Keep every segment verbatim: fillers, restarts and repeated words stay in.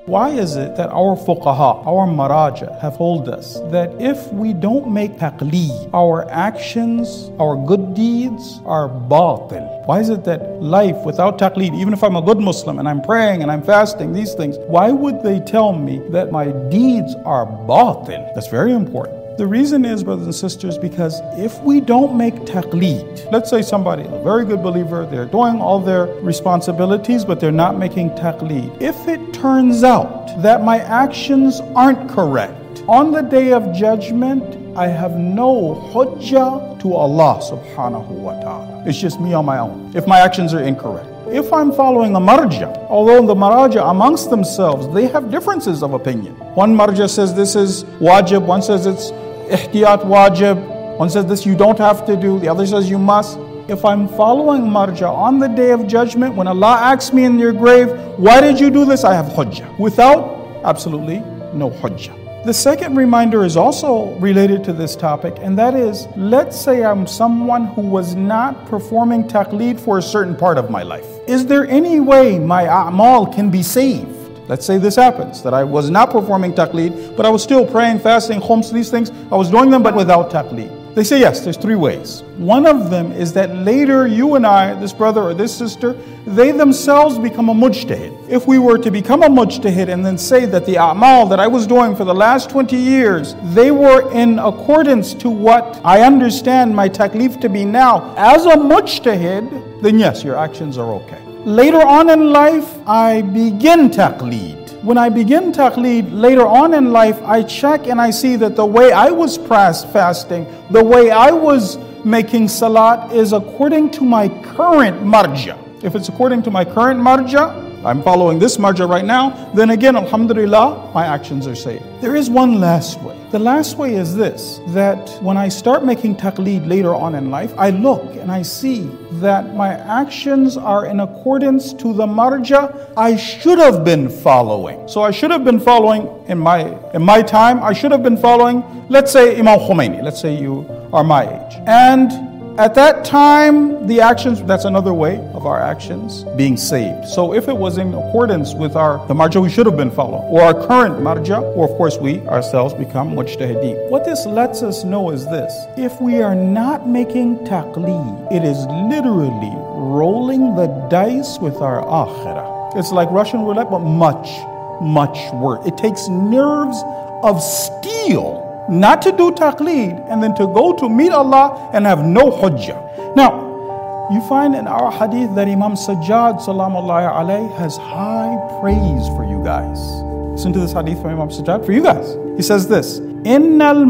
Why is it that our fuqaha, our maraja have told us that if we don't make taqleed, our actions, our good deeds are batil? Why is it that life without taqleed, even if I'm a good Muslim and I'm praying and I'm fasting, these things, why would they tell me that my deeds are batil? That's very important. The reason is, brothers and sisters, because if we don't make taqleed, let's say somebody, a very good believer, they're doing all their responsibilities, but they're not making taqleed. If it turns out that my actions aren't correct, on the day of judgment, I have no hujjah to Allah subhanahu wa ta'ala. It's just me on my own, if my actions are incorrect. If I'm following a marja, although the maraja amongst themselves, they have differences of opinion. One marja says this is wajib, one says it's ihtiyat wajib, one says this you don't have to do, the other says you must. If I'm following marja on the day of judgment, when Allah asks me in your grave, why did you do this? I have hujjah. Without, absolutely no hujjah. The second reminder is also related to this topic, and that is, let's say I'm someone who was not performing taqleed for a certain part of my life. Is there any way my a'mal can be saved? Let's say this happens, that I was not performing taqleed, but I was still praying, fasting, khums, these things. I was doing them, but without taqleed. They say yes, there's three ways. One of them is that later you and I, this brother or this sister, they themselves become a mujtahid. If we were to become a mujtahid and then say that the a'mal that I was doing for the last twenty years, they were in accordance to what I understand my taklif to be now, as a mujtahid, then yes, your actions are okay. Later on in life, I begin taqleed. When I begin taqleed later on in life, I check and I see that the way I was fasting, the way I was making salat is according to my current marja. If it's according to my current marja, I'm following this marja right now, then again, alhamdulillah, my actions are saved. There is one last way. The last way is this, that when I start making taqleed later on in life, I look and I see that my actions are in accordance to the marja I should have been following. So I should have been following in my in my time, I should have been following, let's say Imam Khomeini, let's say you are my age. And at that time, the actions, that's another way of our actions being saved. So if it was in accordance with our the marja we should have been following, or our current marja, or of course we ourselves become mujtahideen. What this lets us know is this: if we are not making taqleed, it is literally rolling the dice with our akhirah. It's like Russian roulette, but much, much worse. It takes nerves of steel not to do taqleed and then to go to meet Allah and have no hujjah. Now, you find in our hadith that Imam Sajjad salamullahi alayhi has high praise for you guys. Listen to this hadith from Imam Sajjad for you guys. He says this: Innal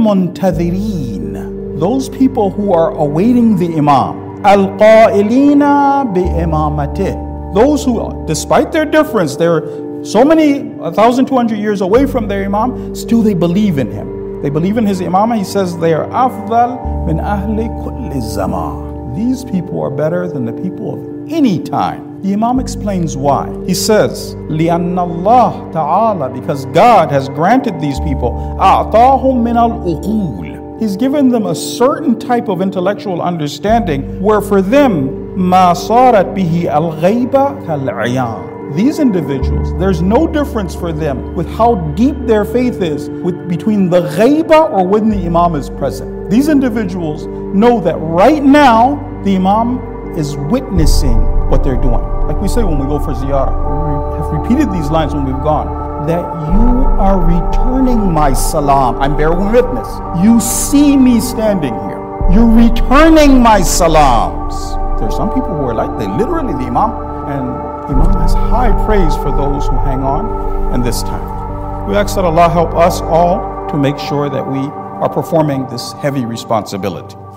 muntadhirin, those people who are awaiting the Imam, al-qa'ilina bi-imamatih, those who, despite their difference, they're so many, one thousand two hundred years away from their Imam, still they believe in him. They believe in his imamah. He says they are afdal min ahli kulli zaman. These people are better than the people of any time. The Imam explains why. He says, لِأَنَّ اللَّهَ ta'ala, because God has granted these people, أَعْطَاهُم مِّنَ الْأُقُولِ, He's given them a certain type of intellectual understanding where for them, مَا صَارَتْ بِهِ الْغَيْبَ كَالْعِيَانِ. These individuals, there's no difference for them with how deep their faith is with between the ghaiba or when the Imam is present. These individuals know that right now the Imam is witnessing what they're doing. Like we say when we go for ziyarah, we have repeated these lines when we've gone, that you are returning my salam. I'm bearing witness. You see me standing here. You're returning my salams. There's some people who are like, they literally, the Imam, and Imam has high praise for those who hang on in this time. We ask that Allah help us all to make sure that we are performing this heavy responsibility.